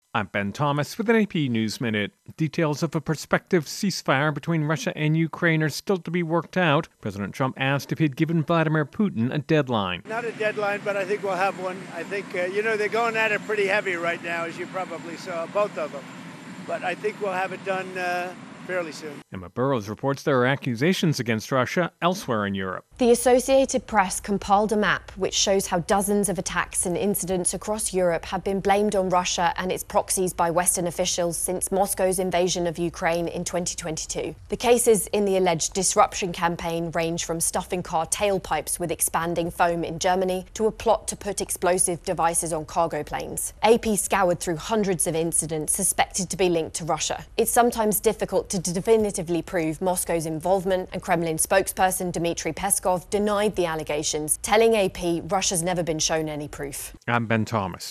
I'm Ben Thomas with an AP News Minute. Details of a prospective ceasefire between Russia and Ukraine are still to be worked out. President Trump asked if he'd given Vladimir Putin a deadline. Not a deadline, but I think we'll have one. I think, they're going at it pretty heavy right now, as you probably saw, both of them. But I think we'll have it done fairly soon. Emma Burrows reports there are accusations against Russia elsewhere in Europe. The Associated Press compiled a map which shows how dozens of attacks and incidents across Europe have been blamed on Russia and its proxies by Western officials since Moscow's invasion of Ukraine in 2022. The cases in the alleged disruption campaign range from stuffing car tailpipes with expanding foam in Germany to a plot to put explosive devices on cargo planes. AP scoured through hundreds of incidents suspected to be linked to Russia. It's sometimes difficult to definitively prove Moscow's involvement, and Kremlin spokesperson Dmitry Peskov denied the allegations, telling AP Russia's never been shown any proof. I'm Ben Thomas.